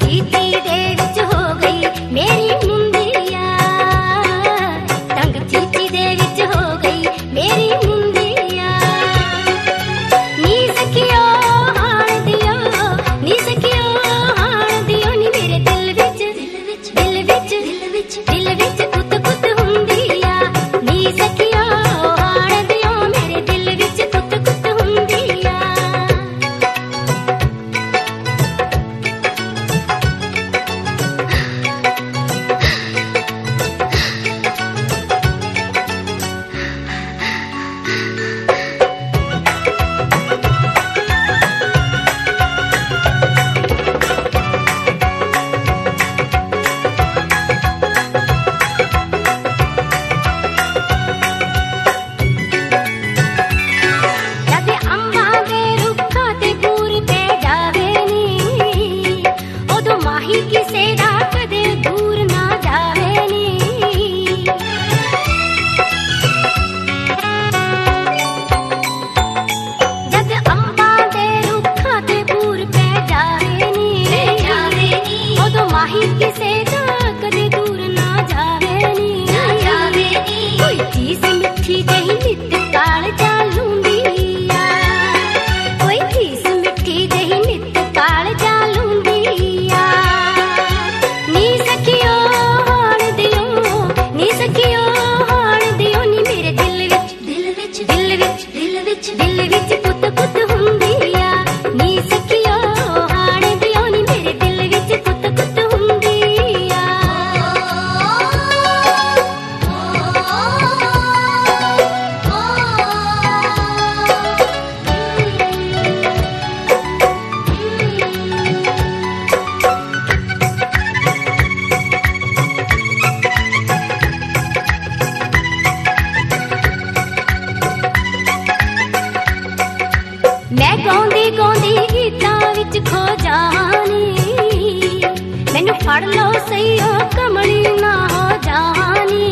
फड़ लो सैया कमली ना हो जानी।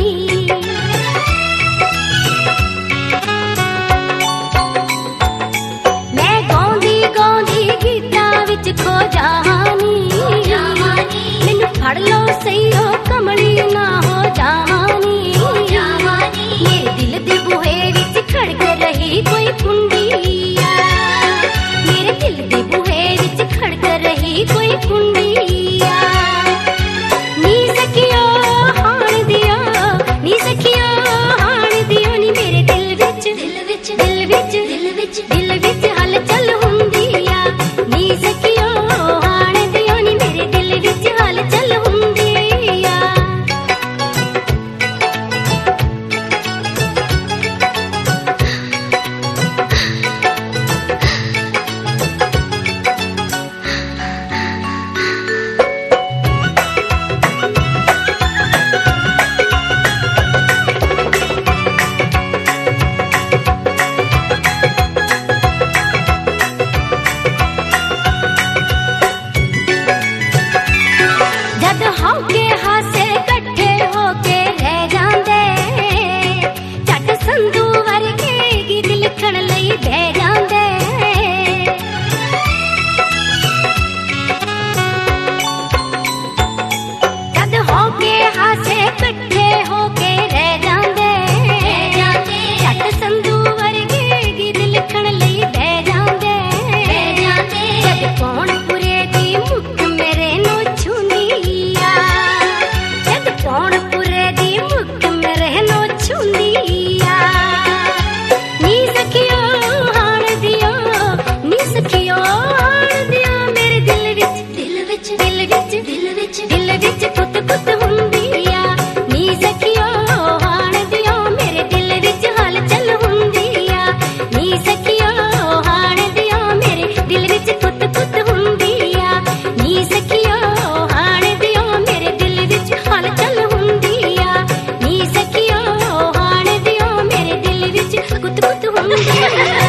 मैं गाँदी गाँदी गीता विच खो जानी। मैनू फड़ लो सैया कमली ना हो जानी। मेरे दिल दे बूहे विच खड़क रही कोई कुंडिया। मेरे दिल दे बूहे विच खड़क रही कोई कुंडिया। नी सखियो हाण दियो, नी सखियो हाण दियो नी मेरे दिल विच दिल विच दिल विच दिल विच हलचल हुंदिया। नी सखियो हाण दियो नी मेरे दिल विच हलचल हुंदिया। होके हासे कट्ठे होके रह जांदे, झट संधू वर्गे गीत लिखण लई बह जांदे। जद होके हासे कट्ठे होके रह जांदे, झट संधू वर्गे गीत लिखण लई बह जांदे। जद कौन पुरे दी मुख मेरे नो छूंदिया। कौन पुरे दी मुख मेरे नो छूंदिया। नी सखियो हाण दियो, नी सखियो हाण दियो मेरे दिल विच दिल विच दिल विच दिल विच दिल विच कुत कुत हुंदिया। नी सखियो हाण दियो मेरे दिल विच हलचल हुंदिया। नी सखियो हाण दियो मेरे दिल विच कुत कुत हुंदिया। नी सखियो हाण दियो मेरे दिल विच हलचल हुंदिया। नी सखियो हाण दियो मेरे दिल विच कुत कुत हुंदिया।